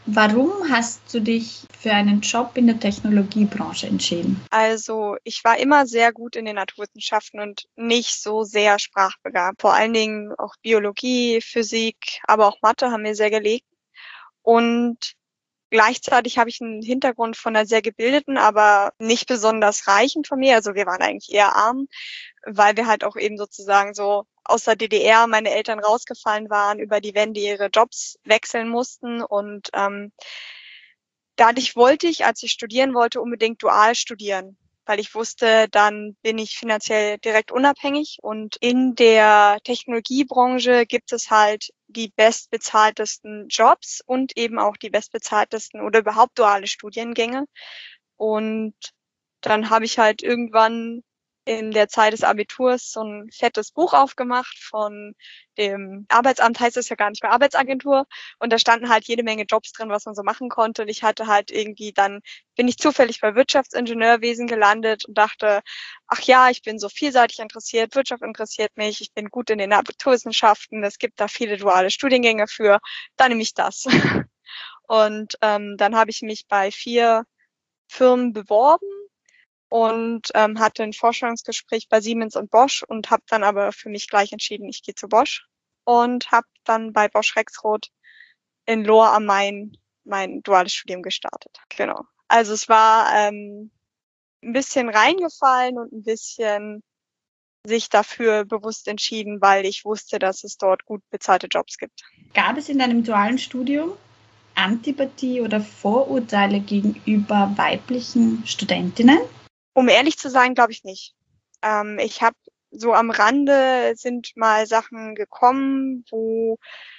Warum hast du dich für einen Job in der Technologiebranche entschieden? Also ich war immer sehr gut in den Naturwissenschaften und nicht so sehr sprachbegabt. Vor allen Dingen auch Biologie, Physik, aber auch Mathe haben mir sehr gelegen. Und gleichzeitig habe ich einen Hintergrund von einer sehr gebildeten, aber nicht besonders reichen Familie. Also wir waren eigentlich eher arm, weil wir halt auch eben sozusagen so aus der DDR meine Eltern rausgefallen waren, über die Wende ihre Jobs wechseln mussten. Und dadurch wollte ich, als ich studieren wollte, unbedingt dual studieren, weil ich wusste, dann bin ich finanziell direkt unabhängig. Und in der Technologiebranche gibt es halt die bestbezahltesten Jobs und eben auch die bestbezahltesten oder überhaupt duale Studiengänge. Und dann habe ich halt irgendwann in der Zeit des Abiturs so ein fettes Buch aufgemacht von dem Arbeitsamt, heißt es ja gar nicht mehr, Arbeitsagentur. Und da standen halt jede Menge Jobs drin, was man so machen konnte. Und ich hatte halt irgendwie dann, bin ich zufällig bei Wirtschaftsingenieurwesen gelandet und dachte, ach ja, ich bin so vielseitig interessiert, Wirtschaft interessiert mich, ich bin gut in den Naturwissenschaften, es gibt da viele duale Studiengänge für, dann nehme ich das. Und dann habe ich mich bei 4 Firmen beworben und hatte ein Vorstellungsgespräch bei Siemens und Bosch und habe dann aber für mich gleich entschieden, ich gehe zu Bosch und habe dann bei Bosch Rexroth in Lohr am Main mein duales Studium gestartet. Genau. Also es war ein bisschen reingefallen und ein bisschen sich dafür bewusst entschieden, weil ich wusste, dass es dort gut bezahlte Jobs gibt. Gab es in deinem dualen Studium Antipathie oder Vorurteile gegenüber weiblichen Studentinnen? Um ehrlich zu sein, glaube ich nicht. Ich habe so am Rande sind mal Sachen gekommen, wo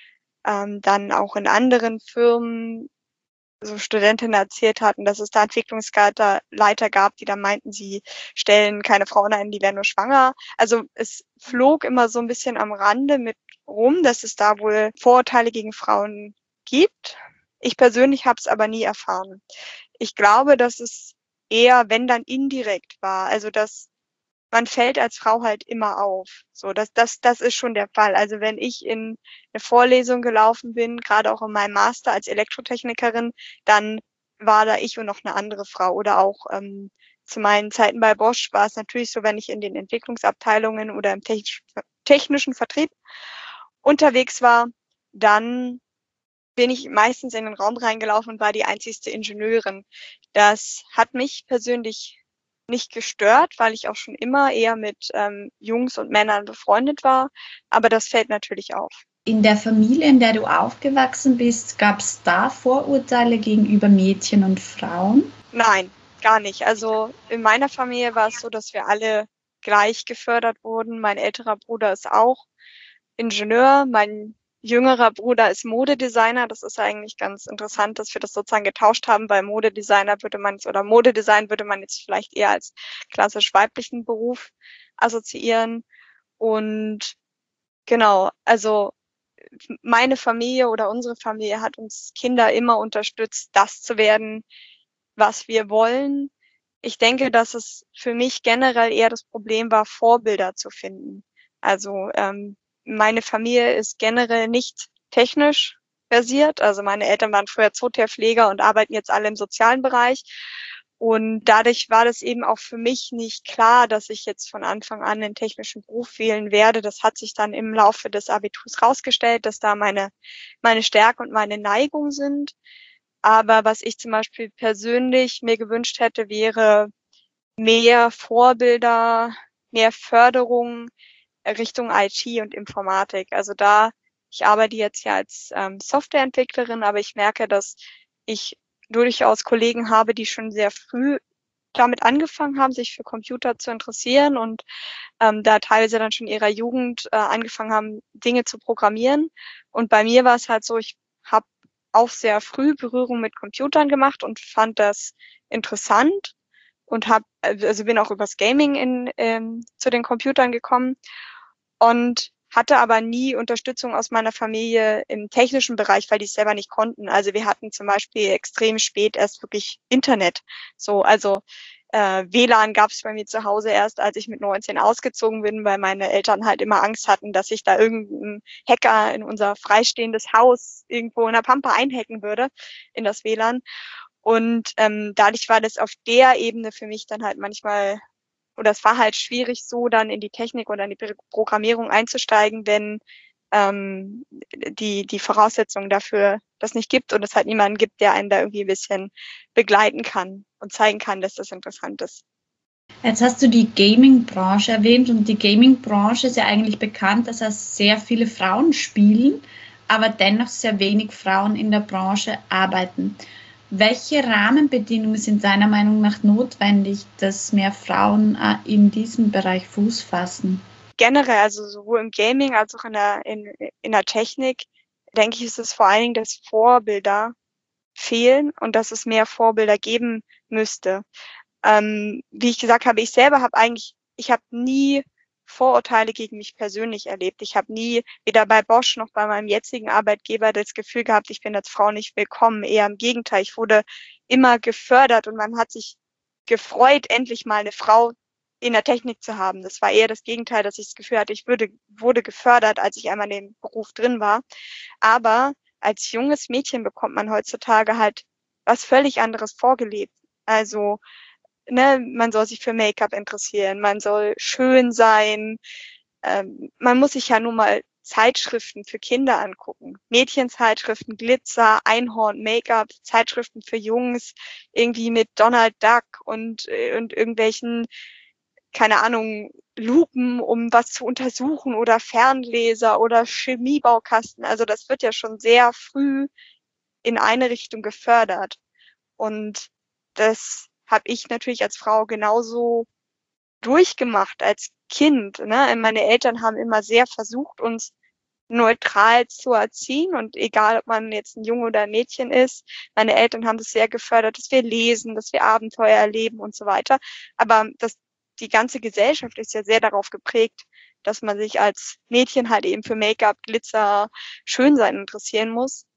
dann auch in anderen Firmen so Studentinnen erzählt hatten, dass es da Entwicklungsleiter gab, die dann meinten, sie stellen keine Frauen ein, die werden nur schwanger. Also es flog immer so ein bisschen am Rande mit rum, dass es da wohl Vorurteile gegen Frauen gibt. Ich persönlich habe es aber nie erfahren. Ich glaube, dass es eher, wenn dann indirekt war. Also dass man fällt als Frau halt immer auf. So, das ist schon der Fall. Also wenn ich in eine Vorlesung gelaufen bin, gerade auch in meinem Master als Elektrotechnikerin, dann war da ich und noch eine andere Frau. Oder auch zu meinen Zeiten bei Bosch war es natürlich so, wenn ich in den Entwicklungsabteilungen oder im technischen Vertrieb unterwegs war, dann bin ich meistens in den Raum reingelaufen und war die einzigste Ingenieurin. Das hat mich persönlich nicht gestört, weil ich auch schon immer eher mit Jungs und Männern befreundet war. Aber das fällt natürlich auf. In der Familie, in der du aufgewachsen bist, gab es da Vorurteile gegenüber Mädchen und Frauen? Nein, gar nicht. Also in meiner Familie war es so, dass wir alle gleich gefördert wurden. Mein älterer Bruder ist auch Ingenieur, mein jüngerer Bruder ist Modedesigner. Das ist eigentlich ganz interessant, dass wir das sozusagen getauscht haben, weil Modedesigner würde man oder Modedesign würde man jetzt vielleicht eher als klassisch weiblichen Beruf assoziieren. Und genau, also meine Familie oder unsere Familie hat uns Kinder immer unterstützt, das zu werden, was wir wollen. Ich denke, dass es für mich generell eher das Problem war, Vorbilder zu finden. Also meine Familie ist generell nicht technisch versiert. Also meine Eltern waren früher Zootierpfleger und arbeiten jetzt alle im sozialen Bereich. Und dadurch war das eben auch für mich nicht klar, dass ich jetzt von Anfang an einen technischen Beruf wählen werde. Das hat sich dann im Laufe des Abiturs rausgestellt, dass da meine Stärke und meine Neigung sind. Aber was ich zum Beispiel persönlich mir gewünscht hätte, wäre mehr Vorbilder, mehr Förderung Richtung IT und Informatik. Also da, ich arbeite jetzt ja als Softwareentwicklerin, aber ich merke, dass ich durchaus Kollegen habe, die schon sehr früh damit angefangen haben, sich für Computer zu interessieren und da teilweise dann schon in ihrer Jugend angefangen haben, Dinge zu programmieren. Und bei mir war es halt so, ich habe auch sehr früh Berührung mit Computern gemacht und fand das interessant und bin auch übers Gaming zu den Computern gekommen und hatte aber nie Unterstützung aus meiner Familie im technischen Bereich, weil die es selber nicht konnten. Also wir hatten zum Beispiel extrem spät erst wirklich Internet. So, also WLAN gab es bei mir zu Hause erst, als ich mit 19 ausgezogen bin, weil meine Eltern halt immer Angst hatten, dass sich da irgendein Hacker in unser freistehendes Haus irgendwo in der Pampa einhacken würde, in das WLAN. Und dadurch war das auf der Ebene für mich dann halt manchmal, oder es war halt schwierig, so dann in die Technik oder in die Programmierung einzusteigen, wenn die Voraussetzungen dafür das nicht gibt und es halt niemanden gibt, der einen da irgendwie ein bisschen begleiten kann und zeigen kann, dass das interessant ist. Jetzt hast du die Gaming-Branche erwähnt und die Gaming-Branche ist ja eigentlich bekannt, dass sehr viele Frauen spielen, aber dennoch sehr wenig Frauen in der Branche arbeiten. Welche Rahmenbedingungen sind deiner Meinung nach notwendig, dass mehr Frauen in diesem Bereich Fuß fassen? Generell, also sowohl im Gaming als auch in der Technik, denke ich, ist es vor allen Dingen, dass Vorbilder fehlen und dass es mehr Vorbilder geben müsste. Wie ich gesagt habe, ich habe nie Vorurteile gegen mich persönlich erlebt. Ich habe nie, weder bei Bosch noch bei meinem jetzigen Arbeitgeber, das Gefühl gehabt, ich bin als Frau nicht willkommen. Eher im Gegenteil, ich wurde immer gefördert und man hat sich gefreut, endlich mal eine Frau in der Technik zu haben. Das war eher das Gegenteil, dass ich das Gefühl hatte, ich wurde gefördert, als ich einmal in dem Beruf drin war. Aber als junges Mädchen bekommt man heutzutage halt was völlig anderes vorgelebt. Also, ne, man soll sich für Make-up interessieren, man soll schön sein. Man muss sich ja nun mal Zeitschriften für Kinder angucken. Mädchenzeitschriften, Glitzer, Einhorn, Make-up, Zeitschriften für Jungs, irgendwie mit Donald Duck und irgendwelchen, keine Ahnung, Lupen, um was zu untersuchen oder Fernleser oder Chemiebaukasten. Also das wird ja schon sehr früh in eine Richtung gefördert. Und das habe ich natürlich als Frau genauso durchgemacht als Kind. Ne? Meine Eltern haben immer sehr versucht, uns neutral zu erziehen und egal, ob man jetzt ein Junge oder ein Mädchen ist, meine Eltern haben das sehr gefördert, dass wir lesen, dass wir Abenteuer erleben und so weiter. Aber die ganze Gesellschaft ist ja sehr darauf geprägt, dass man sich als Mädchen halt eben für Make-up, Glitzer, Schönsein interessieren muss.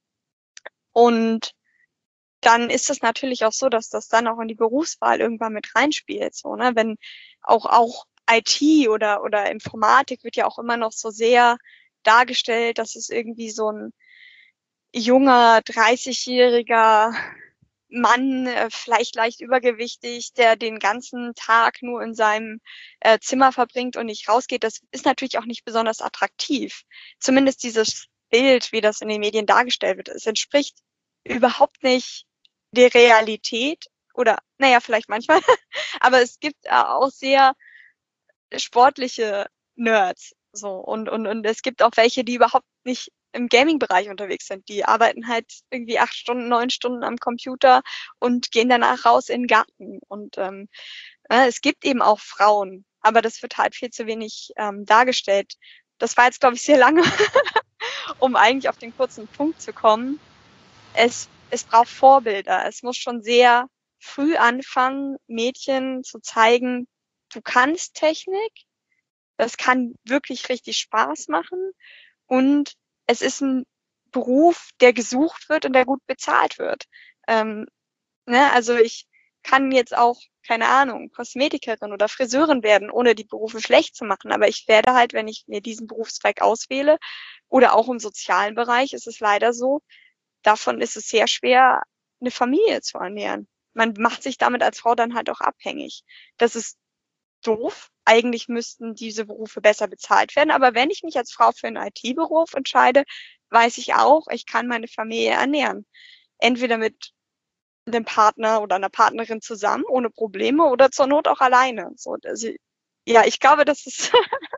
Und dann ist es natürlich auch so, dass das dann auch in die Berufswahl irgendwann mit reinspielt. So, ne? Wenn auch IT oder Informatik wird ja auch immer noch so sehr dargestellt, dass es irgendwie so ein junger, 30-jähriger Mann, vielleicht leicht übergewichtig, der den ganzen Tag nur in seinem Zimmer verbringt und nicht rausgeht. Das ist natürlich auch nicht besonders attraktiv. Zumindest dieses Bild, wie das in den Medien dargestellt wird, es entspricht überhaupt nicht der Realität oder, naja, vielleicht manchmal, aber es gibt auch sehr sportliche Nerds, so, und es gibt auch welche, die überhaupt nicht im Gaming-Bereich unterwegs sind. Die arbeiten halt irgendwie 8 Stunden, 9 Stunden am Computer und gehen danach raus in den Garten. Und es gibt eben auch Frauen, aber das wird halt viel zu wenig dargestellt. Das war jetzt, glaube ich, sehr lange, um eigentlich auf den kurzen Punkt zu kommen. Es braucht Vorbilder. Es muss schon sehr früh anfangen, Mädchen zu zeigen, du kannst Technik, das kann wirklich richtig Spaß machen und es ist ein Beruf, der gesucht wird und der gut bezahlt wird. Also ich kann jetzt auch, keine Ahnung, Kosmetikerin oder Friseurin werden, ohne die Berufe schlecht zu machen. Aber ich werde halt, wenn ich mir diesen Berufszweig auswähle oder auch im sozialen Bereich, ist es leider so, davon ist es sehr schwer, eine Familie zu ernähren. Man macht sich damit als Frau dann halt auch abhängig. Das ist doof. Eigentlich müssten diese Berufe besser bezahlt werden. Aber wenn ich mich als Frau für einen IT-Beruf entscheide, weiß ich auch, ich kann meine Familie ernähren. Entweder mit einem Partner oder einer Partnerin zusammen, ohne Probleme, oder zur Not auch alleine. So, also, ja, ich glaube, das ist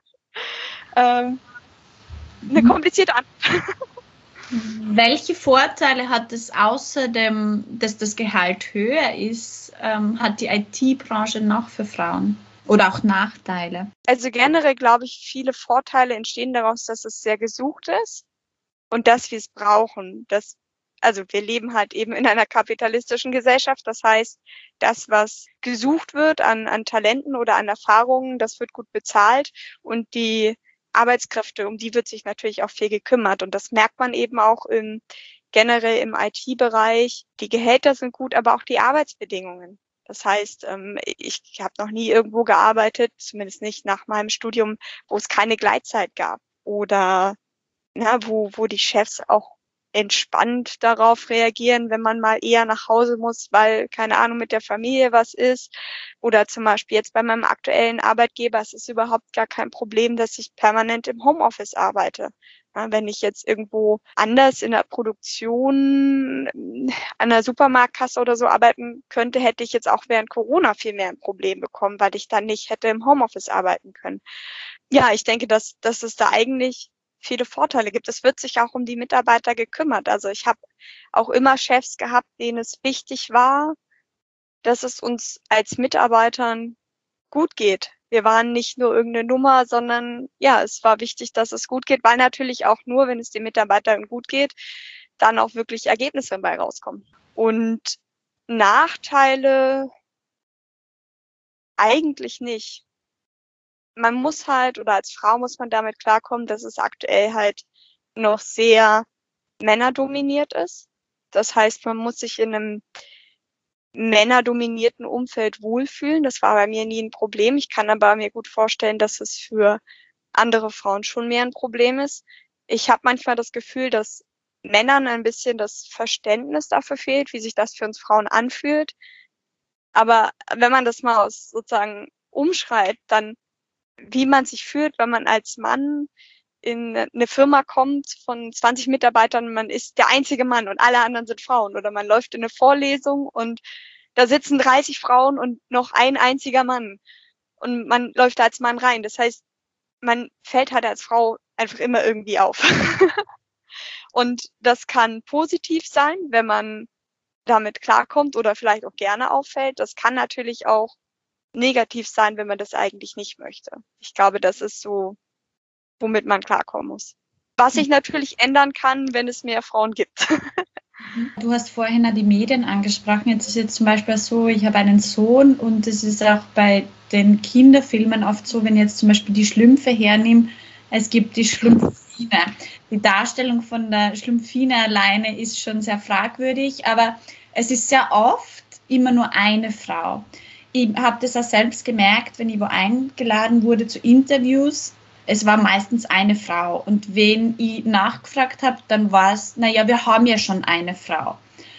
eine komplizierte Antwort. Welche Vorteile hat es außerdem, dass das Gehalt höher ist, hat die IT-Branche noch für Frauen? Oder auch Nachteile? Also generell glaube ich, viele Vorteile entstehen daraus, dass es sehr gesucht ist und dass wir es brauchen. Also wir leben halt eben in einer kapitalistischen Gesellschaft. Das heißt, das, was gesucht wird an Talenten oder an Erfahrungen, das wird gut bezahlt und die Arbeitskräfte, um die wird sich natürlich auch viel gekümmert. Und das merkt man eben auch generell im IT-Bereich. Die Gehälter sind gut, aber auch die Arbeitsbedingungen. Das heißt, ich habe noch nie irgendwo gearbeitet, zumindest nicht nach meinem Studium, wo es keine Gleitzeit gab oder wo die Chefs auch entspannt darauf reagieren, wenn man mal eher nach Hause muss, weil, keine Ahnung, mit der Familie was ist. Oder zum Beispiel jetzt bei meinem aktuellen Arbeitgeber, es ist überhaupt gar kein Problem, dass ich permanent im Homeoffice arbeite. Ja, wenn ich jetzt irgendwo anders in der Produktion an der Supermarktkasse oder so arbeiten könnte, hätte ich jetzt auch während Corona viel mehr ein Problem bekommen, weil ich dann nicht hätte im Homeoffice arbeiten können. Ja, ich denke, dass es da eigentlich viele Vorteile gibt. Es wird sich auch um die Mitarbeiter gekümmert. Also ich habe auch immer Chefs gehabt, denen es wichtig war, dass es uns als Mitarbeitern gut geht. Wir waren nicht nur irgendeine Nummer, sondern ja, es war wichtig, dass es gut geht, weil natürlich auch nur, wenn es den Mitarbeitern gut geht, dann auch wirklich Ergebnisse dabei rauskommen. Und Nachteile eigentlich nicht. Man muss halt, oder als Frau muss man damit klarkommen, dass es aktuell halt noch sehr männerdominiert ist. Das heißt, man muss sich in einem männerdominierten Umfeld wohlfühlen. Das war bei mir nie ein Problem. Ich kann aber mir gut vorstellen, dass es für andere Frauen schon mehr ein Problem ist. Ich habe manchmal das Gefühl, dass Männern ein bisschen das Verständnis dafür fehlt, wie sich das für uns Frauen anfühlt. Aber wenn man das mal sozusagen umschreibt, dann wie man sich fühlt, wenn man als Mann in eine Firma kommt von 20 Mitarbeitern, man ist der einzige Mann und alle anderen sind Frauen. Oder man läuft in eine Vorlesung und da sitzen 30 Frauen und noch ein einziger Mann. Und man läuft da als Mann rein. Das heißt, man fällt halt als Frau einfach immer irgendwie auf. Und das kann positiv sein, wenn man damit klarkommt oder vielleicht auch gerne auffällt. Das kann natürlich auch negativ sein, wenn man das eigentlich nicht möchte. Ich glaube, das ist so, womit man klarkommen muss. Was sich natürlich ändern kann, wenn es mehr Frauen gibt. Du hast vorhin die Medien angesprochen. Jetzt ist es zum Beispiel so, ich habe einen Sohn und es ist auch bei den Kinderfilmen oft so, wenn ich jetzt zum Beispiel die Schlümpfe hernehme, es gibt die Schlumpfine. Die Darstellung von der Schlumpfine alleine ist schon sehr fragwürdig, aber es ist sehr oft immer nur eine Frau. Ich habe das auch selbst gemerkt, wenn ich wo eingeladen wurde zu Interviews. Es war meistens eine Frau. Und wenn ich nachgefragt habe, dann war es, naja, wir haben ja schon eine Frau.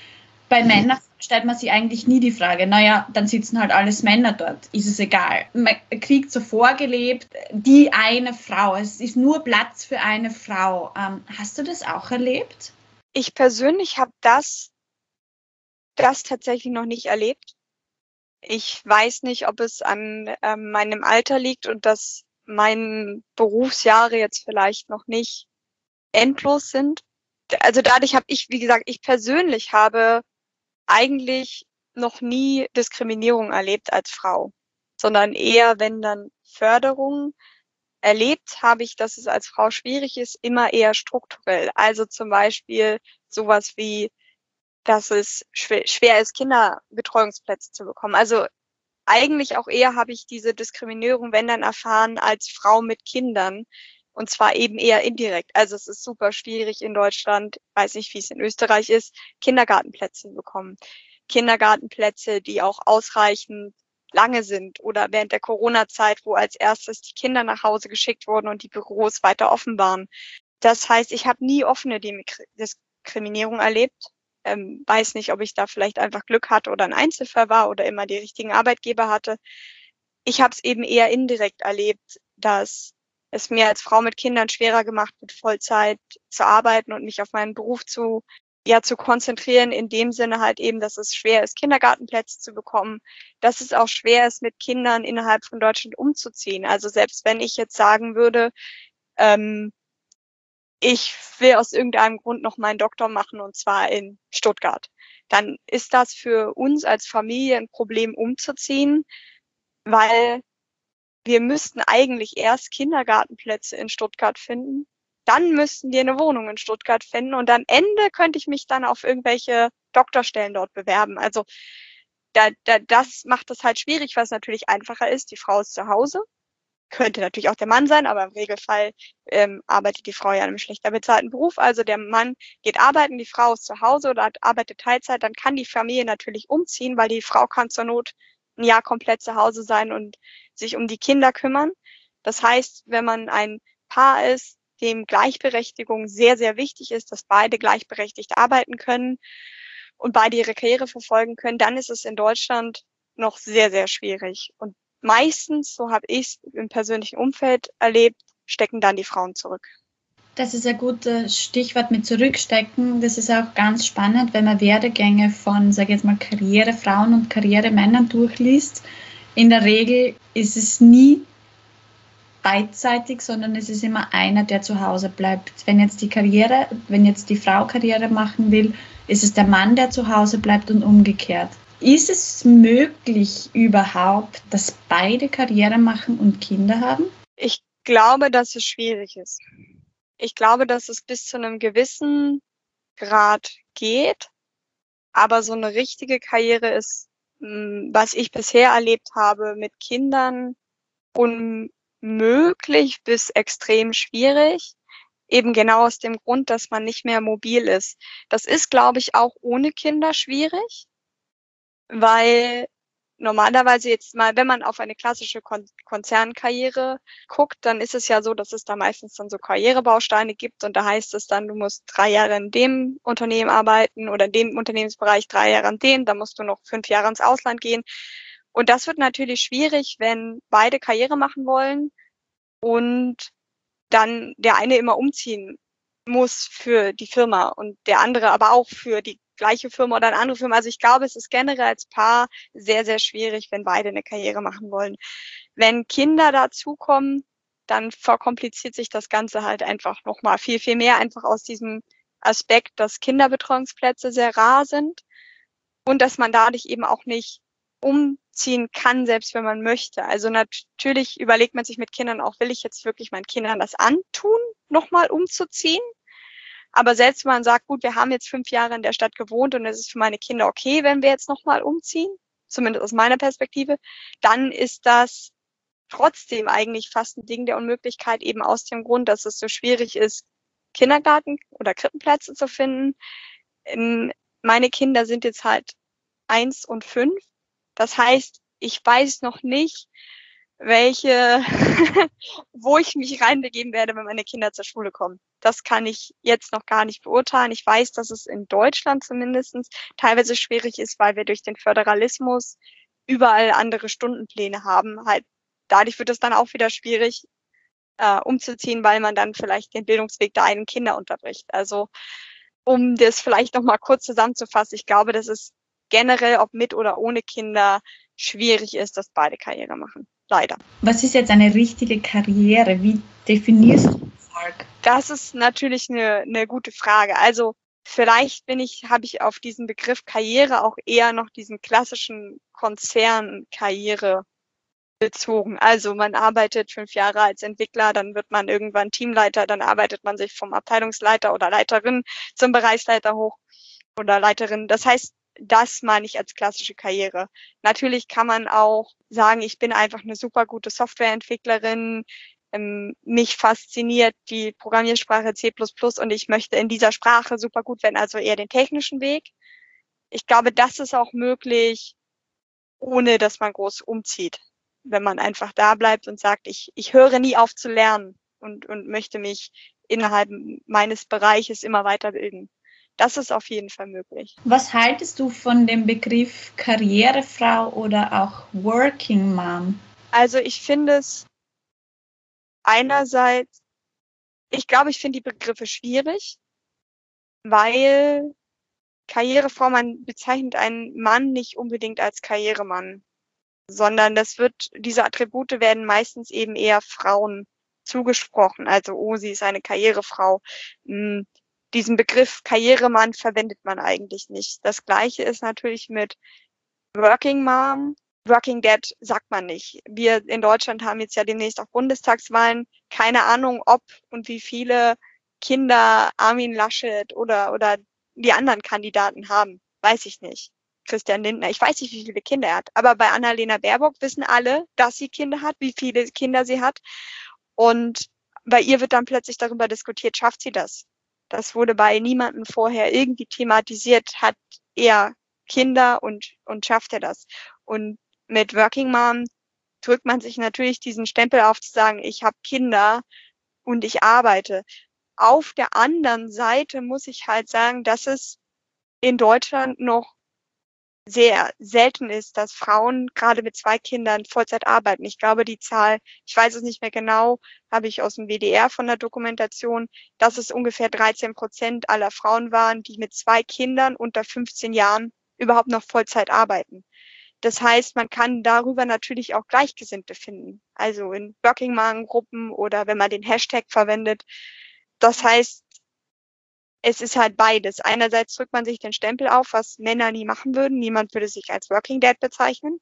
Bei Männern stellt man sich eigentlich nie die Frage, naja, dann sitzen halt alles Männer dort, ist es egal. Man kriegt so vorgelebt, die eine Frau, es ist nur Platz für eine Frau. Hast du das auch erlebt? Ich persönlich habe das tatsächlich noch nicht erlebt. Ich weiß nicht, ob es an meinem Alter liegt und dass meine Berufsjahre jetzt vielleicht noch nicht endlos sind. Also dadurch habe ich, wie gesagt, ich persönlich habe eigentlich noch nie Diskriminierung erlebt als Frau, sondern eher, wenn dann Förderung. Erlebt habe ich, dass es als Frau schwierig ist, immer eher strukturell. Also zum Beispiel sowas wie, dass es schwer ist, Kinderbetreuungsplätze zu bekommen. Also eigentlich auch eher habe ich diese Diskriminierung, wenn dann, erfahren als Frau mit Kindern. Und zwar eben eher indirekt. Also es ist super schwierig in Deutschland, weiß nicht, wie es in Österreich ist, Kindergartenplätze zu bekommen. Kindergartenplätze, die auch ausreichend lange sind oder während der Corona-Zeit, wo als erstes die Kinder nach Hause geschickt wurden und die Büros weiter offen waren. Das heißt, ich habe nie offene Diskriminierung erlebt. Weiß nicht, ob ich da vielleicht einfach Glück hatte oder ein Einzelfall war oder immer die richtigen Arbeitgeber hatte. Ich habe es eben eher indirekt erlebt, dass es mir als Frau mit Kindern schwerer gemacht wird, Vollzeit zu arbeiten und mich auf meinen Beruf zu konzentrieren, in dem Sinne halt eben, dass es schwer ist, Kindergartenplätze zu bekommen, dass es auch schwer ist, mit Kindern innerhalb von Deutschland umzuziehen. Also selbst wenn ich jetzt sagen würde, ich will aus irgendeinem Grund noch meinen Doktor machen und zwar in Stuttgart, dann ist das für uns als Familie ein Problem, umzuziehen, weil wir müssten eigentlich erst Kindergartenplätze in Stuttgart finden. Dann müssten wir eine Wohnung in Stuttgart finden und am Ende könnte ich mich dann auf irgendwelche Doktorstellen dort bewerben. Also das macht es halt schwierig, was natürlich einfacher ist. Die Frau ist zu Hause, könnte natürlich auch der Mann sein, aber im Regelfall arbeitet die Frau ja in einem schlechter bezahlten Beruf. Also der Mann geht arbeiten, die Frau ist zu Hause oder arbeitet Teilzeit, dann kann die Familie natürlich umziehen, weil die Frau kann zur Not ein Jahr komplett zu Hause sein und sich um die Kinder kümmern. Das heißt, wenn man ein Paar ist, dem Gleichberechtigung sehr, sehr wichtig ist, dass beide gleichberechtigt arbeiten können und beide ihre Karriere verfolgen können, dann ist es in Deutschland noch sehr, sehr schwierig. Und meistens, so habe ich es im persönlichen Umfeld erlebt, stecken dann die Frauen zurück. Das ist ein gutes Stichwort mit Zurückstecken. Das ist auch ganz spannend, wenn man Werdegänge von, sage ich jetzt mal, Karrierefrauen und Karrieremännern durchliest. In der Regel ist es nie beidseitig, sondern es ist immer einer, der zu Hause bleibt. Wenn jetzt die Frau Karriere machen will, ist es der Mann, der zu Hause bleibt und umgekehrt. Ist es möglich überhaupt, dass beide Karriere machen und Kinder haben? Ich glaube, dass es schwierig ist. Ich glaube, dass es bis zu einem gewissen Grad geht, aber so eine richtige Karriere ist, was ich bisher erlebt habe, mit Kindern unmöglich bis extrem schwierig. Eben genau aus dem Grund, dass man nicht mehr mobil ist. Das ist, glaube ich, auch ohne Kinder schwierig, weil normalerweise jetzt mal, wenn man auf eine klassische Konzernkarriere guckt, dann ist es ja so, dass es da meistens dann so Karrierebausteine gibt und da heißt es dann, du musst 3 Jahre in dem Unternehmen arbeiten oder in dem Unternehmensbereich 3 Jahre in dem, dann musst du noch 5 Jahre ins Ausland gehen. Und das wird natürlich schwierig, wenn beide Karriere machen wollen und dann der eine immer umziehen muss für die Firma und der andere aber auch für die gleiche Firma oder eine andere Firma. Also ich glaube, es ist generell als Paar sehr, sehr schwierig, wenn beide eine Karriere machen wollen. Wenn Kinder dazukommen, dann verkompliziert sich das Ganze halt einfach nochmal viel, viel mehr, einfach aus diesem Aspekt, dass Kinderbetreuungsplätze sehr rar sind und dass man dadurch eben auch nicht umziehen kann, selbst wenn man möchte. Also natürlich überlegt man sich mit Kindern auch, will ich jetzt wirklich meinen Kindern das antun, nochmal umzuziehen? Aber selbst wenn man sagt, gut, wir haben jetzt 5 Jahre in der Stadt gewohnt und es ist für meine Kinder okay, wenn wir jetzt nochmal umziehen, zumindest aus meiner Perspektive, dann ist das trotzdem eigentlich fast ein Ding der Unmöglichkeit, eben aus dem Grund, dass es so schwierig ist, Kindergarten- oder Krippenplätze zu finden. Meine Kinder sind jetzt halt 1 und 5. Das heißt, ich weiß noch nicht, wo ich mich reinbegeben werde, wenn meine Kinder zur Schule kommen. Das kann ich jetzt noch gar nicht beurteilen. Ich weiß, dass es in Deutschland zumindest teilweise schwierig ist, weil wir durch den Föderalismus überall andere Stundenpläne haben. Halt, dadurch wird es dann auch wieder schwierig, umzuziehen, weil man dann vielleicht den Bildungsweg der eigenen Kinder unterbricht. Also, um das vielleicht noch mal kurz zusammenzufassen, ich glaube, dass es generell, ob mit oder ohne Kinder, schwierig ist, dass beide Karriere machen. Leider. Was ist jetzt eine richtige Karriere? Wie definierst du Erfolg? Das ist natürlich eine gute Frage. Also vielleicht habe ich auf diesen Begriff Karriere auch eher noch diesen klassischen Konzernkarriere bezogen. Also man arbeitet 5 Jahre als Entwickler, dann wird man irgendwann Teamleiter, dann arbeitet man sich vom Abteilungsleiter oder Leiterin zum Bereichsleiter hoch oder Leiterin. Das heißt, das meine ich als klassische Karriere. Natürlich kann man auch sagen, ich bin einfach eine super gute Softwareentwicklerin, mich fasziniert die Programmiersprache C++ und ich möchte in dieser Sprache super gut werden, also eher den technischen Weg. Ich glaube, das ist auch möglich, ohne dass man groß umzieht. Wenn man einfach da bleibt und sagt, ich höre nie auf zu lernen und möchte mich innerhalb meines Bereiches immer weiterbilden. Das ist auf jeden Fall möglich. Was haltest du von dem Begriff Karrierefrau oder auch Working Mom? Also ich finde es einerseits, ich finde die Begriffe schwierig, weil Karrierefrau, man bezeichnet einen Mann nicht unbedingt als Karrieremann, sondern diese Attribute werden meistens eben eher Frauen zugesprochen. Also, oh, sie ist eine Karrierefrau. Diesen Begriff Karrieremann verwendet man eigentlich nicht. Das Gleiche ist natürlich mit Working Mom. Working Dad sagt man nicht. Wir in Deutschland haben jetzt ja demnächst auch Bundestagswahlen. Keine Ahnung, ob und wie viele Kinder Armin Laschet oder die anderen Kandidaten haben. Weiß ich nicht. Christian Lindner. Ich weiß nicht, wie viele Kinder er hat, aber bei Annalena Baerbock wissen alle, dass sie Kinder hat, wie viele Kinder sie hat. Und bei ihr wird dann plötzlich darüber diskutiert, schafft sie das? Das wurde bei niemandem vorher irgendwie thematisiert, hat er Kinder und schafft er das? Und mit Working Mom drückt man sich natürlich diesen Stempel auf, zu sagen, ich habe Kinder und ich arbeite. Auf der anderen Seite muss ich halt sagen, dass es in Deutschland noch sehr selten ist, dass Frauen gerade mit 2 Kindern Vollzeit arbeiten. Ich glaube, die Zahl, ich weiß es nicht mehr genau, habe ich aus dem WDR von der Dokumentation, dass es ungefähr 13% aller Frauen waren, die mit 2 Kindern unter 15 Jahren überhaupt noch Vollzeit arbeiten. Das heißt, man kann darüber natürlich auch Gleichgesinnte finden. Also in Working Mom Gruppen oder wenn man den Hashtag verwendet. Das heißt, es ist halt beides. Einerseits drückt man sich den Stempel auf, was Männer nie machen würden. Niemand würde sich als Working Dad bezeichnen.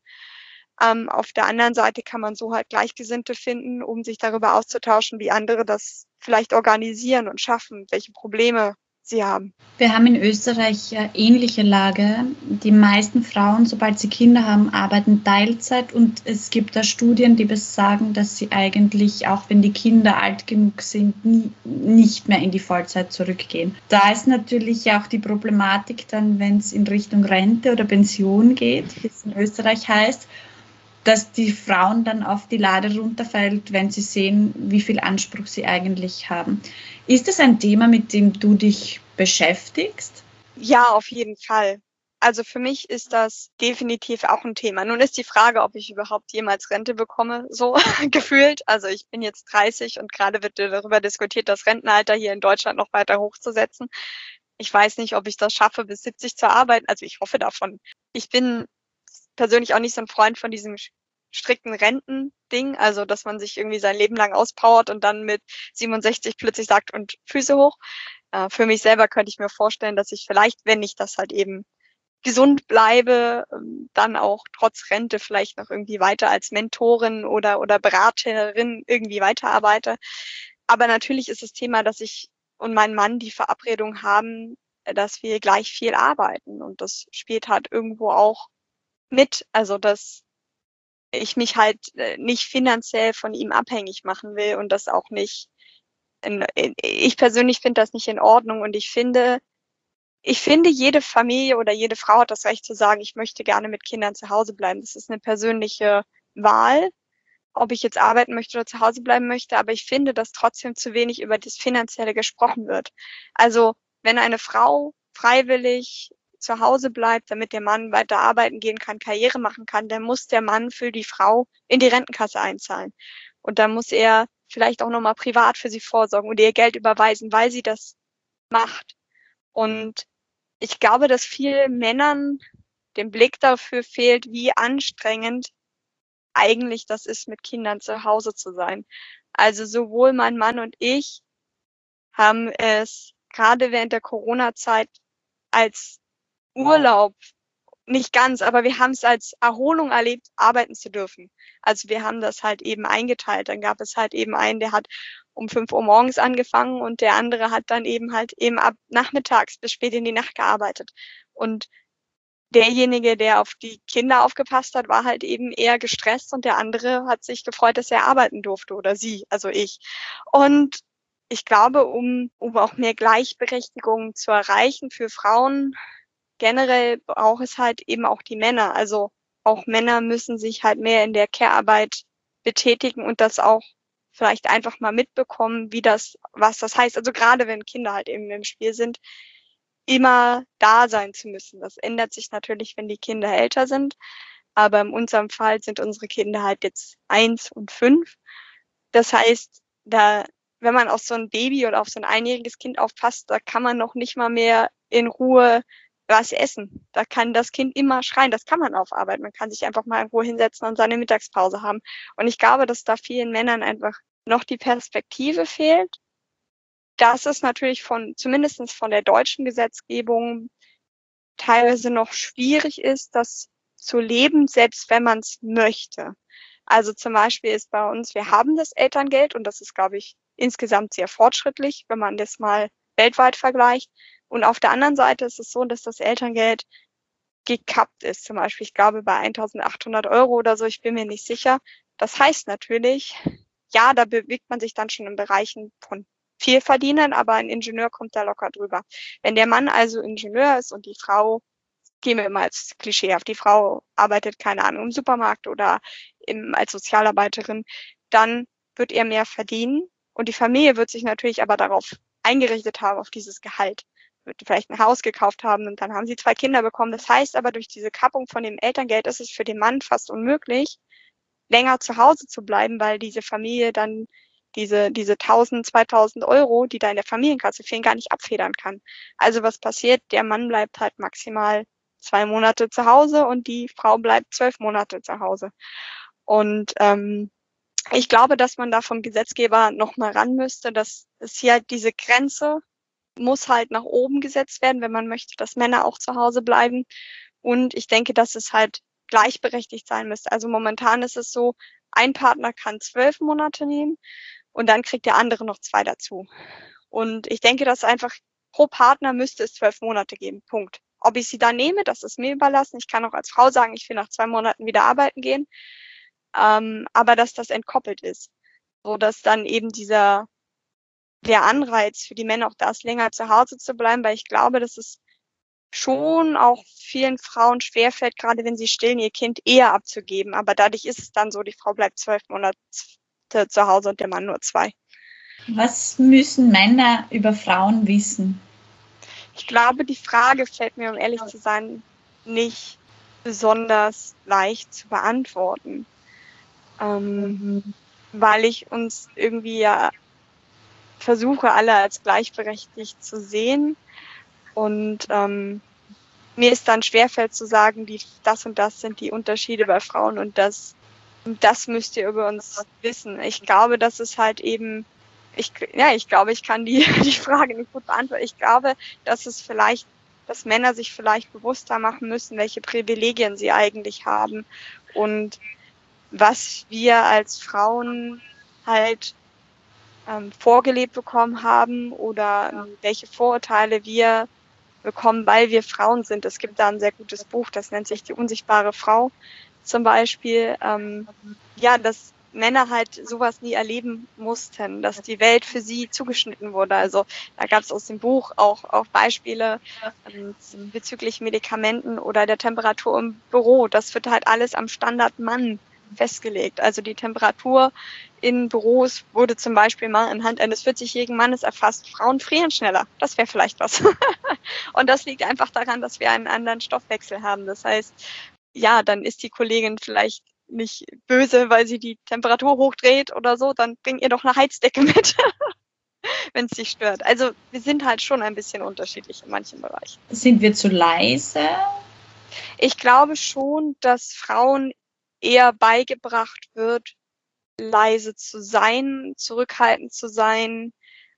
Auf der anderen Seite kann man so halt Gleichgesinnte finden, um sich darüber auszutauschen, wie andere das vielleicht organisieren und schaffen, welche Probleme sie haben. Wir haben in Österreich eine ähnliche Lage. Die meisten Frauen, sobald sie Kinder haben, arbeiten Teilzeit und es gibt da Studien, die besagen, dass sie eigentlich, auch wenn die Kinder alt genug sind, nicht mehr in die Vollzeit zurückgehen. Da ist natürlich auch die Problematik dann, wenn es in Richtung Rente oder Pension geht, wie es in Österreich heißt, dass die Frauen dann auf die Lade runterfällt, wenn sie sehen, wie viel Anspruch sie eigentlich haben. Ist das ein Thema, mit dem du dich beschäftigst? Ja, auf jeden Fall. Also für mich ist das definitiv auch ein Thema. Nun ist die Frage, ob ich überhaupt jemals Rente bekomme, so gefühlt. Also ich bin jetzt 30 und gerade wird darüber diskutiert, das Rentenalter hier in Deutschland noch weiter hochzusetzen. Ich weiß nicht, ob ich das schaffe, bis 70 zu arbeiten. Also ich hoffe davon. Ich bin persönlich auch nicht so ein Freund von diesem strikten Rentending, also dass man sich irgendwie sein Leben lang auspowert und dann mit 67 plötzlich sagt und Füße hoch. Für mich selber könnte ich mir vorstellen, dass ich vielleicht, wenn ich das halt eben gesund bleibe, dann auch trotz Rente vielleicht noch irgendwie weiter als Mentorin oder Beraterin irgendwie weiterarbeite. Aber natürlich ist das Thema, dass ich und mein Mann die Verabredung haben, dass wir gleich viel arbeiten. Und das spielt halt irgendwo auch mit. Also, dass ich mich halt nicht finanziell von ihm abhängig machen will und das auch nicht. Ich persönlich finde das nicht in Ordnung und ich finde, jede Familie oder jede Frau hat das Recht zu sagen, ich möchte gerne mit Kindern zu Hause bleiben. Das ist eine persönliche Wahl, ob ich jetzt arbeiten möchte oder zu Hause bleiben möchte. Aber ich finde, dass trotzdem zu wenig über das Finanzielle gesprochen wird. Also wenn eine Frau freiwillig zu Hause bleibt, damit der Mann weiter arbeiten gehen kann, Karriere machen kann, dann muss der Mann für die Frau in die Rentenkasse einzahlen. Und dann muss er vielleicht auch nochmal privat für sie vorsorgen und ihr Geld überweisen, weil sie das macht. Und ich glaube, dass vielen Männern den Blick dafür fehlt, wie anstrengend eigentlich das ist, mit Kindern zu Hause zu sein. Also sowohl mein Mann und ich haben es gerade während der Corona-Zeit als Urlaub, nicht ganz, aber wir haben es als Erholung erlebt, arbeiten zu dürfen. Also wir haben das halt eben eingeteilt. Dann gab es halt eben einen, der hat um 5 Uhr morgens angefangen und der andere hat dann eben halt eben ab nachmittags bis spät in die Nacht gearbeitet. Und derjenige, der auf die Kinder aufgepasst hat, war halt eben eher gestresst und der andere hat sich gefreut, dass er arbeiten durfte oder sie, also ich. Und ich glaube, um auch mehr Gleichberechtigung zu erreichen für Frauen, generell braucht es halt eben auch die Männer. Also auch Männer müssen sich halt mehr in der Care-Arbeit betätigen und das auch vielleicht einfach mal mitbekommen, was das heißt. Also gerade wenn Kinder halt eben im Spiel sind, immer da sein zu müssen. Das ändert sich natürlich, wenn die Kinder älter sind. Aber in unserem Fall sind unsere Kinder halt jetzt 1 und 5. Das heißt, wenn man auf so ein Baby oder auf so ein einjähriges Kind aufpasst, da kann man noch nicht mal mehr in Ruhe was essen. Da kann das Kind immer schreien. Das kann man auf Arbeit. Man kann sich einfach mal in Ruhe hinsetzen und seine Mittagspause haben. Und ich glaube, dass da vielen Männern einfach noch die Perspektive fehlt, dass es natürlich zumindest von der deutschen Gesetzgebung teilweise noch schwierig ist, das zu leben, selbst wenn man es möchte. Also zum Beispiel ist bei uns, wir haben das Elterngeld und das ist, glaube ich, insgesamt sehr fortschrittlich, wenn man das mal weltweit vergleicht. Und auf der anderen Seite ist es so, dass das Elterngeld gekappt ist. Zum Beispiel, ich glaube, bei 1.800 Euro oder so, ich bin mir nicht sicher. Das heißt natürlich, ja, da bewegt man sich dann schon in Bereichen von viel verdienen, aber ein Ingenieur kommt da locker drüber. Wenn der Mann also Ingenieur ist und die Frau, gehen wir immer als klischeehaft, die Frau arbeitet, keine Ahnung, im Supermarkt oder als Sozialarbeiterin, dann wird er mehr verdienen und die Familie wird sich natürlich aber darauf eingerichtet haben, auf dieses Gehalt. Wird vielleicht ein Haus gekauft haben und dann haben sie 2 Kinder bekommen. Das heißt aber, durch diese Kappung von dem Elterngeld ist es für den Mann fast unmöglich, länger zu Hause zu bleiben, weil diese Familie dann diese 1.000, 2.000 Euro, die da in der Familienkasse fehlen, gar nicht abfedern kann. Also was passiert? Der Mann bleibt halt maximal 2 Monate zu Hause und die Frau bleibt 12 Monate zu Hause. Und ich glaube, dass man da vom Gesetzgeber noch mal ran müsste, dass es hier halt diese Grenze muss halt nach oben gesetzt werden, wenn man möchte, dass Männer auch zu Hause bleiben. Und ich denke, dass es halt gleichberechtigt sein müsste. Also momentan ist es so, ein Partner kann 12 Monate nehmen und dann kriegt der andere noch 2 dazu. Und ich denke, dass einfach pro Partner müsste es 12 Monate geben. Punkt. Ob ich sie dann nehme, das ist mir überlassen. Ich kann auch als Frau sagen, ich will nach 2 Monaten wieder arbeiten gehen. Aber dass das entkoppelt ist. So dass dann eben der Anreiz für die Männer auch da ist, länger zu Hause zu bleiben, weil ich glaube, dass es schon auch vielen Frauen schwerfällt, gerade wenn sie stillen, ihr Kind eher abzugeben. Aber dadurch ist es dann so, die Frau bleibt 12 Monate zu Hause und der Mann nur 2. Was müssen Männer über Frauen wissen? Ich glaube, die Frage fällt mir, um ehrlich zu sein, nicht besonders leicht zu beantworten. Weil ich uns irgendwie ja versuche, alle als gleichberechtigt zu sehen. Und mir ist dann schwerfällt zu sagen, das und das sind die Unterschiede bei Frauen und das müsst ihr über uns wissen. Ich glaube, dass es halt eben, ich glaube, ich kann die Frage nicht gut beantworten. Ich glaube, dass Männer sich vielleicht bewusster machen müssen, welche Privilegien sie eigentlich haben und was wir als Frauen halt vorgelebt bekommen haben oder welche Vorurteile wir bekommen, weil wir Frauen sind. Es gibt da ein sehr gutes Buch, das nennt sich Die unsichtbare Frau zum Beispiel. Dass Männer halt sowas nie erleben mussten, dass die Welt für sie zugeschnitten wurde. Also da gab es aus dem Buch auch Beispiele bezüglich Medikamenten oder der Temperatur im Büro. Das wird halt alles am Standard Mann festgelegt. Also die Temperatur in Büros wurde zum Beispiel mal anhand eines 40-jährigen Mannes erfasst. Frauen frieren schneller. Das wäre vielleicht was. Und das liegt einfach daran, dass wir einen anderen Stoffwechsel haben. Das heißt, ja, dann ist die Kollegin vielleicht nicht böse, weil sie die Temperatur hochdreht oder so. Dann bring ihr doch eine Heizdecke mit, wenn es dich stört. Also wir sind halt schon ein bisschen unterschiedlich in manchen Bereichen. Sind wir zu leise? Ich glaube schon, dass Frauen eher beigebracht wird, leise zu sein, zurückhaltend zu sein,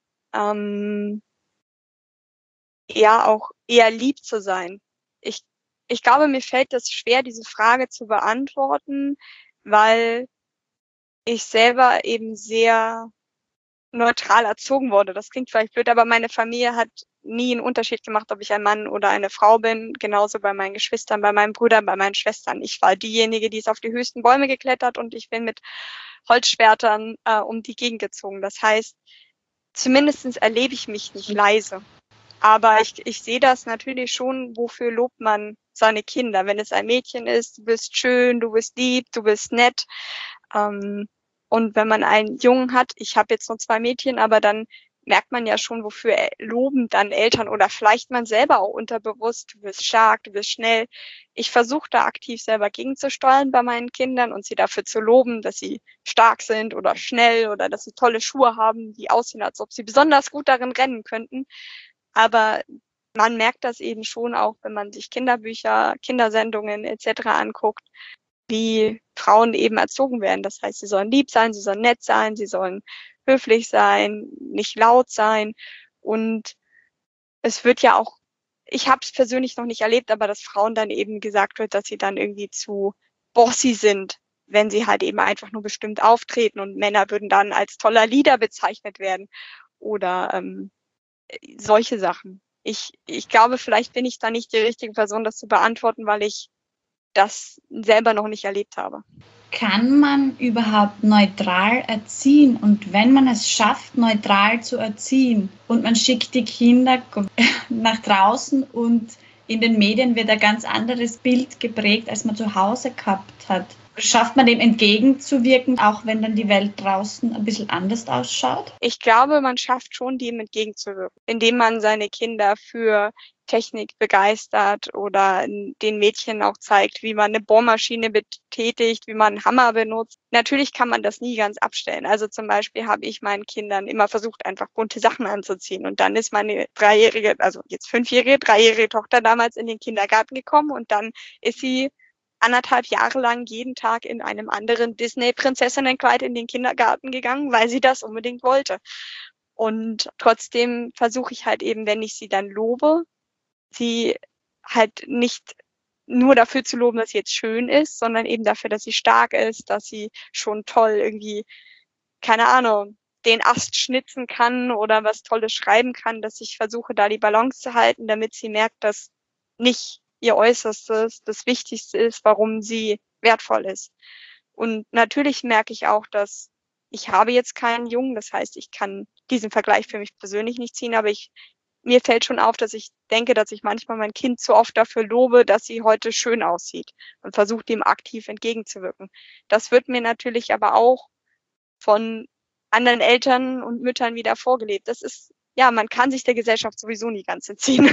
auch eher lieb zu sein. Ich glaube, mir fällt das schwer, diese Frage zu beantworten, weil ich selber eben sehr neutral erzogen wurde. Das klingt vielleicht blöd, aber meine Familie hat nie einen Unterschied gemacht, ob ich ein Mann oder eine Frau bin. Genauso bei meinen Geschwistern, bei meinen Brüdern, bei meinen Schwestern. Ich war diejenige, die ist auf die höchsten Bäume geklettert und ich bin mit Holzschwertern um die Gegend gezogen. Das heißt, zumindest erlebe ich mich nicht leise. Aber ich sehe das natürlich schon, wofür lobt man seine Kinder. Wenn es ein Mädchen ist, du bist schön, du bist lieb, du bist nett. Und wenn man einen Jungen hat, ich habe jetzt nur 2 Mädchen, aber dann merkt man ja schon, wofür loben dann Eltern oder vielleicht man selber auch unterbewusst, du bist stark, du bist schnell. Ich versuche da aktiv selber gegenzusteuern bei meinen Kindern und sie dafür zu loben, dass sie stark sind oder schnell oder dass sie tolle Schuhe haben, die aussehen, als ob sie besonders gut darin rennen könnten. Aber man merkt das eben schon auch, wenn man sich Kinderbücher, Kindersendungen etc. anguckt, wie Frauen eben erzogen werden. Das heißt, sie sollen lieb sein, sie sollen nett sein, sie sollen höflich sein, nicht laut sein. Und es wird ja auch, ich habe es persönlich noch nicht erlebt, aber dass Frauen dann eben gesagt wird, dass sie dann irgendwie zu bossy sind, wenn sie halt eben einfach nur bestimmt auftreten und Männer würden dann als toller Leader bezeichnet werden oder solche Sachen. ich glaube, vielleicht bin ich da nicht die richtige Person, das zu beantworten, weil ich das selber noch nicht erlebt habe. Kann man überhaupt neutral erziehen? Und wenn man es schafft, neutral zu erziehen und man schickt die Kinder nach draußen und in den Medien wird ein ganz anderes Bild geprägt, als man zu Hause gehabt hat. Schafft man dem entgegenzuwirken, auch wenn dann die Welt draußen ein bisschen anders ausschaut? Ich glaube, man schafft schon, dem entgegenzuwirken, indem man seine Kinder für Technik begeistert oder den Mädchen auch zeigt, wie man eine Bohrmaschine betätigt, wie man einen Hammer benutzt. Natürlich kann man das nie ganz abstellen. Also zum Beispiel habe ich meinen Kindern immer versucht, einfach bunte Sachen anzuziehen. Und dann ist meine 3-jährige, also jetzt 5-jährige, 3-jährige Tochter damals in den Kindergarten gekommen und dann ist sie 1,5 Jahre lang jeden Tag in einem anderen Disney-Prinzessinnenkleid in den Kindergarten gegangen, weil sie das unbedingt wollte. Und trotzdem versuche ich halt eben, wenn ich sie dann lobe, sie halt nicht nur dafür zu loben, dass sie jetzt schön ist, sondern eben dafür, dass sie stark ist, dass sie schon toll irgendwie, keine Ahnung, den Ast schnitzen kann oder was Tolles schreiben kann, dass ich versuche, da die Balance zu halten, damit sie merkt, dass nicht ihr Äußerstes das Wichtigste ist, warum sie wertvoll ist. Und natürlich merke ich auch, dass ich habe jetzt keinen Jungen, das heißt, ich kann diesen Vergleich für mich persönlich nicht ziehen, aber mir fällt schon auf, dass ich denke, dass ich manchmal mein Kind zu oft dafür lobe, dass sie heute schön aussieht und versuche dem aktiv entgegenzuwirken. Das wird mir natürlich aber auch von anderen Eltern und Müttern wieder vorgelebt. Das ist, ja, man kann sich der Gesellschaft sowieso nie ganz entziehen.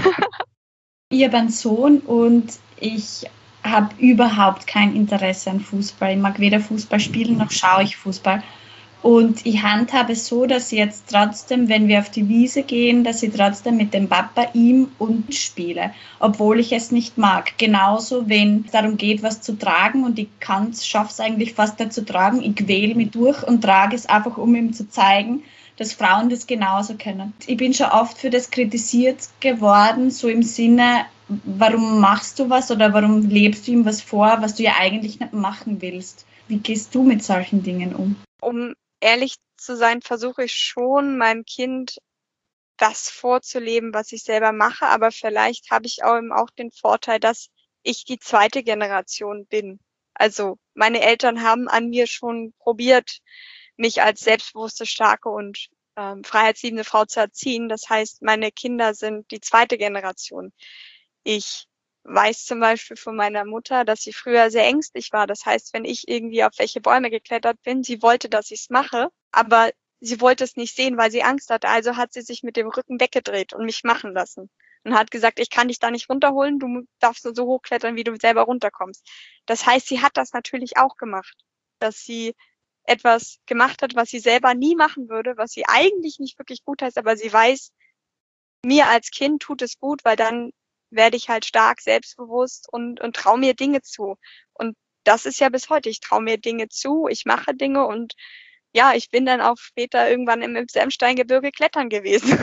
Ich habe einen Sohn und ich habe überhaupt kein Interesse an Fußball. Ich mag weder Fußball spielen noch schaue ich Fußball. Und ich handhabe es so, dass ich jetzt trotzdem, wenn wir auf die Wiese gehen, dass ich trotzdem mit dem Papa ihm und spiele, obwohl ich es nicht mag. Genauso, wenn es darum geht, was zu tragen und ich schaffe es eigentlich fast nicht zu tragen, ich quäle mich durch und trage es einfach, um ihm zu zeigen, dass Frauen das genauso können. Ich bin schon oft für das kritisiert geworden, so im Sinne, warum machst du was oder warum lebst du ihm was vor, was du ja eigentlich nicht machen willst. Wie gehst du mit solchen Dingen um? Um ehrlich zu sein, versuche ich schon, meinem Kind das vorzuleben, was ich selber mache, aber vielleicht habe ich auch den Vorteil, dass ich die zweite Generation bin. Also meine Eltern haben an mir schon probiert, mich als selbstbewusste, starke und freiheitsliebende Frau zu erziehen. Das heißt, meine Kinder sind die zweite Generation. Ich weiß zum Beispiel von meiner Mutter, dass sie früher sehr ängstlich war. Das heißt, wenn ich irgendwie auf welche Bäume geklettert bin, sie wollte, dass ich es mache, aber sie wollte es nicht sehen, weil sie Angst hatte. Also hat sie sich mit dem Rücken weggedreht und mich machen lassen. Und hat gesagt, ich kann dich da nicht runterholen, du darfst nur so hochklettern, wie du selber runterkommst. Das heißt, sie hat das natürlich auch gemacht, dass sie etwas gemacht hat, was sie selber nie machen würde, was sie eigentlich nicht wirklich gut heißt, aber sie weiß, mir als Kind tut es gut, weil dann werde ich halt stark, selbstbewusst und traue mir Dinge zu. Und das ist ja bis heute. Ich traue mir Dinge zu, ich mache Dinge und ja, ich bin dann auch später irgendwann im Elbsandsteingebirge klettern gewesen.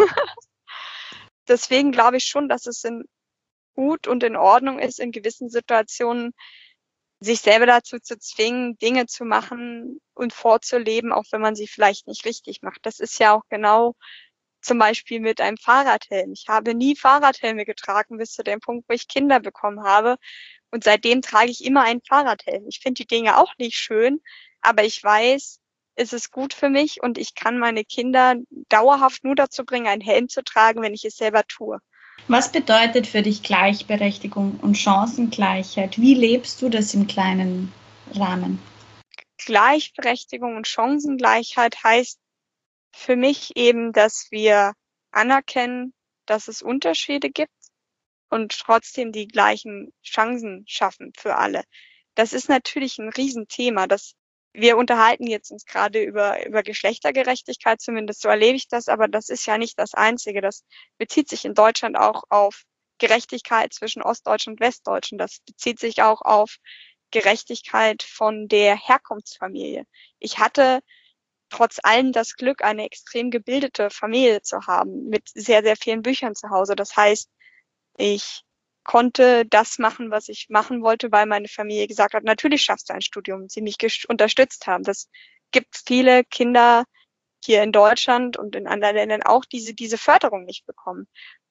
Deswegen glaube ich schon, dass es gut und in Ordnung ist, in gewissen Situationen sich selber dazu zu zwingen, Dinge zu machen und vorzuleben, auch wenn man sie vielleicht nicht richtig macht. Das ist ja auch genau zum Beispiel mit einem Fahrradhelm. Ich habe nie Fahrradhelme getragen bis zu dem Punkt, wo ich Kinder bekommen habe. Und seitdem trage ich immer einen Fahrradhelm. Ich finde die Dinge auch nicht schön, aber ich weiß, es ist gut für mich und ich kann meine Kinder dauerhaft nur dazu bringen, einen Helm zu tragen, wenn ich es selber tue. Was bedeutet für dich Gleichberechtigung und Chancengleichheit? Wie lebst du das im kleinen Rahmen? Gleichberechtigung und Chancengleichheit heißt für mich eben, dass wir anerkennen, dass es Unterschiede gibt und trotzdem die gleichen Chancen schaffen für alle. Das ist natürlich ein Riesenthema. Wir unterhalten jetzt uns gerade über Geschlechtergerechtigkeit, zumindest so erlebe ich das, aber das ist ja nicht das Einzige. Das bezieht sich in Deutschland auch auf Gerechtigkeit zwischen Ostdeutschen und Westdeutschen. Das bezieht sich auch auf Gerechtigkeit von der Herkunftsfamilie. Ich hatte trotz allem das Glück, eine extrem gebildete Familie zu haben, mit sehr, sehr vielen Büchern zu Hause. Das heißt, ich konnte das machen, was ich machen wollte, weil meine Familie gesagt hat, natürlich schaffst du ein Studium, sie mich unterstützt haben. Das gibt viele Kinder hier in Deutschland und in anderen Ländern auch, die diese Förderung nicht bekommen.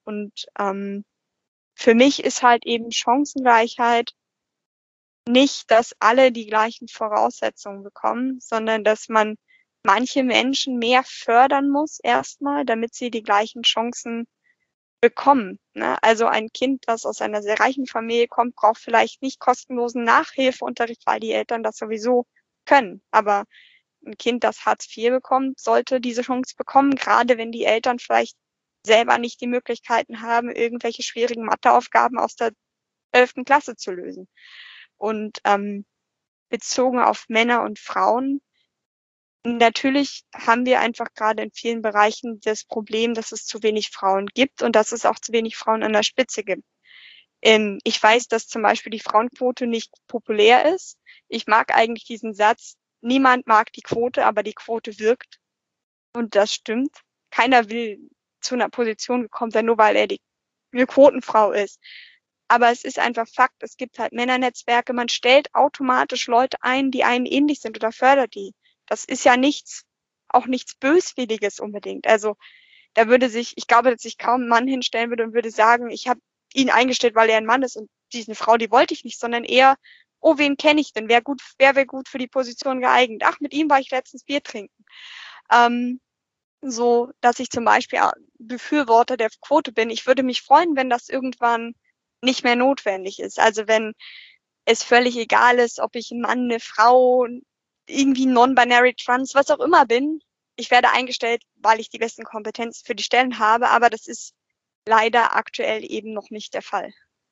Und für mich ist halt eben Chancengleichheit nicht, dass alle die gleichen Voraussetzungen bekommen, sondern dass man manche Menschen mehr fördern muss erstmal, damit sie die gleichen Chancen bekommen. Ne? Also ein Kind, das aus einer sehr reichen Familie kommt, braucht vielleicht nicht kostenlosen Nachhilfeunterricht, weil die Eltern das sowieso können. Aber ein Kind, das Hartz IV bekommt, sollte diese Chance bekommen, gerade wenn die Eltern vielleicht selber nicht die Möglichkeiten haben, irgendwelche schwierigen Matheaufgaben aus der 11. Klasse zu lösen. Und bezogen auf Männer und Frauen, natürlich haben wir einfach gerade in vielen Bereichen das Problem, dass es zu wenig Frauen gibt und dass es auch zu wenig Frauen an der Spitze gibt. Ich weiß, dass zum Beispiel die Frauenquote nicht populär ist. Ich mag eigentlich diesen Satz, niemand mag die Quote, aber die Quote wirkt. Und das stimmt. Keiner will zu einer Position gekommen sein, nur weil er eine Quotenfrau ist. Aber es ist einfach Fakt, es gibt halt Männernetzwerke, man stellt automatisch Leute ein, die einem ähnlich sind oder fördert die. Das ist ja auch nichts Böswilliges unbedingt. Also ich glaube, dass sich kaum ein Mann hinstellen würde und würde sagen, ich habe ihn eingestellt, weil er ein Mann ist und diese Frau, die wollte ich nicht, sondern eher, oh, wen kenne ich denn? Wer wäre gut für die Position geeignet? Ach, mit ihm war ich letztens Bier trinken. So, dass ich zum Beispiel Befürworter der Quote bin. Ich würde mich freuen, wenn das irgendwann nicht mehr notwendig ist. Also wenn es völlig egal ist, ob ich ein Mann, eine Frau, irgendwie non-binary trans, was auch immer bin. Ich werde eingestellt, weil ich die besten Kompetenzen für die Stellen habe, aber das ist leider aktuell eben noch nicht der Fall.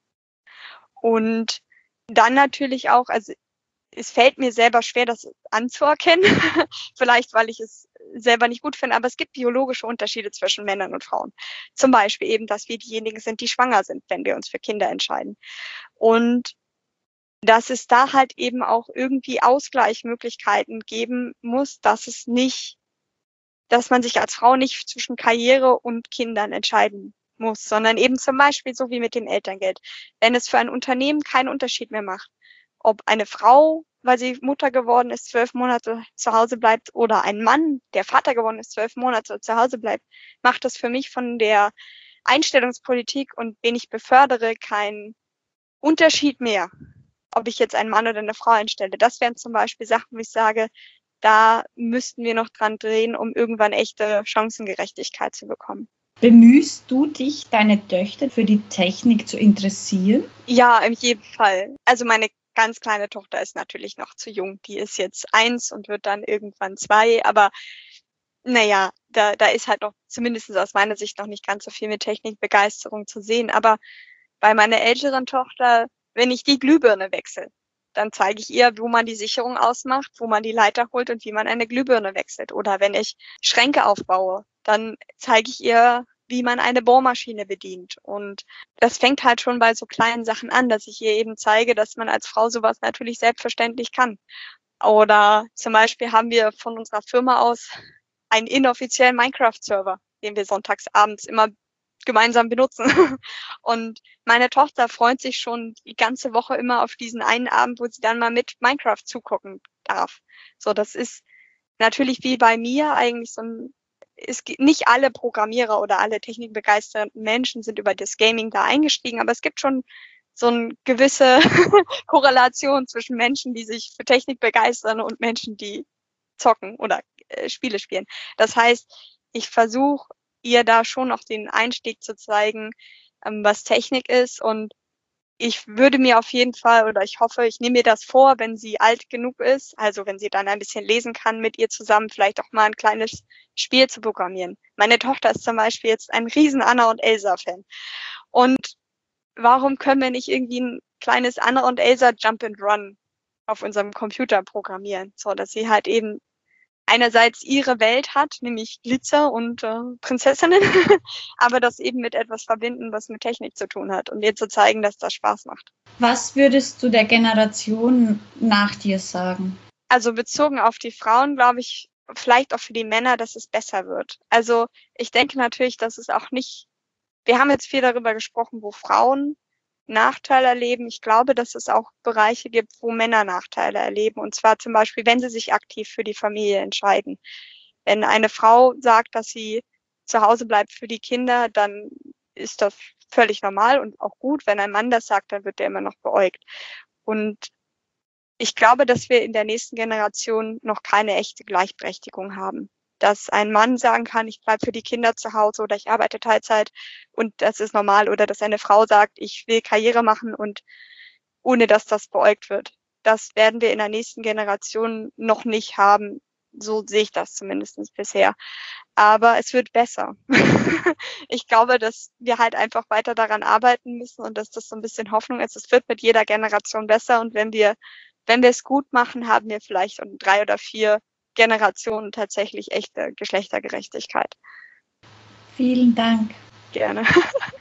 Und dann natürlich auch, also es fällt mir selber schwer, das anzuerkennen, vielleicht weil ich es selber nicht gut finde, aber es gibt biologische Unterschiede zwischen Männern und Frauen. Zum Beispiel eben, dass wir diejenigen sind, die schwanger sind, wenn wir uns für Kinder entscheiden. Und dass es da halt eben auch irgendwie Ausgleichsmöglichkeiten geben muss, dass man sich als Frau nicht zwischen Karriere und Kindern entscheiden muss, sondern eben zum Beispiel so wie mit dem Elterngeld. Wenn es für ein Unternehmen keinen Unterschied mehr macht, ob eine Frau, weil sie Mutter geworden ist, 12 Monate zu Hause bleibt oder ein Mann, der Vater geworden ist, 12 Monate zu Hause bleibt, macht das für mich von der Einstellungspolitik und wen ich befördere keinen Unterschied mehr, ob ich jetzt einen Mann oder eine Frau einstelle. Das wären zum Beispiel Sachen, wo ich sage, da müssten wir noch dran drehen, um irgendwann echte Chancengerechtigkeit zu bekommen. Bemühst du dich, deine Töchter für die Technik zu interessieren? Ja, in jedem Fall. Also meine ganz kleine Tochter ist natürlich noch zu jung. Die ist jetzt 1 und wird dann irgendwann 2. Aber naja, da ist halt noch zumindest aus meiner Sicht noch nicht ganz so viel mit Technikbegeisterung zu sehen. Aber bei meiner älteren Tochter, wenn ich die Glühbirne wechsle, dann zeige ich ihr, wo man die Sicherung ausmacht, wo man die Leiter holt und wie man eine Glühbirne wechselt. Oder wenn ich Schränke aufbaue, dann zeige ich ihr, wie man eine Bohrmaschine bedient. Und das fängt halt schon bei so kleinen Sachen an, dass ich ihr eben zeige, dass man als Frau sowas natürlich selbstverständlich kann. Oder zum Beispiel haben wir von unserer Firma aus einen inoffiziellen Minecraft-Server, den wir sonntags abends immer gemeinsam benutzen. Und meine Tochter freut sich schon die ganze Woche immer auf diesen einen Abend, wo sie dann mal mit Minecraft zugucken darf. So, das ist natürlich wie bei mir eigentlich nicht alle Programmierer oder alle technikbegeisterten Menschen sind über das Gaming da eingestiegen, aber es gibt schon so eine gewisse Korrelation zwischen Menschen, die sich für Technik begeistern und Menschen, die zocken oder Spiele spielen. Das heißt, ich versuche ihr da schon noch den Einstieg zu zeigen, was Technik ist. Und ich würde mir auf jeden Fall, oder ich hoffe, ich nehme mir das vor, wenn sie alt genug ist, also wenn sie dann ein bisschen lesen kann, mit ihr zusammen vielleicht auch mal ein kleines Spiel zu programmieren. Meine Tochter ist zum Beispiel jetzt ein riesen Anna und Elsa-Fan. Und warum können wir nicht irgendwie ein kleines Anna und Elsa Jump and Run auf unserem Computer programmieren, so dass sie halt eben einerseits ihre Welt hat, nämlich Glitzer und Prinzessinnen, aber das eben mit etwas verbinden, was mit Technik zu tun hat und ihr zu zeigen, dass das Spaß macht. Was würdest du der Generation nach dir sagen? Also bezogen auf die Frauen, glaube ich, vielleicht auch für die Männer, dass es besser wird. Also ich denke natürlich, dass es auch nicht, wir haben jetzt viel darüber gesprochen, wo Frauen Nachteile erleben. Ich glaube, dass es auch Bereiche gibt, wo Männer Nachteile erleben. Und zwar zum Beispiel, wenn sie sich aktiv für die Familie entscheiden. Wenn eine Frau sagt, dass sie zu Hause bleibt für die Kinder, dann ist das völlig normal und auch gut. Wenn ein Mann das sagt, dann wird der immer noch beäugt. Und ich glaube, dass wir in der nächsten Generation noch keine echte Gleichberechtigung haben. Dass ein Mann sagen kann, ich bleibe für die Kinder zu Hause oder ich arbeite Teilzeit und das ist normal. Oder dass eine Frau sagt, ich will Karriere machen und ohne dass das beäugt wird. Das werden wir in der nächsten Generation noch nicht haben. So sehe ich das zumindest bisher. Aber es wird besser. Ich glaube, dass wir halt einfach weiter daran arbeiten müssen und dass das so ein bisschen Hoffnung ist. Es wird mit jeder Generation besser und wenn wir es gut machen, haben wir vielleicht in 3 oder 4 Generationen tatsächlich echte Geschlechtergerechtigkeit. Vielen Dank. Gerne.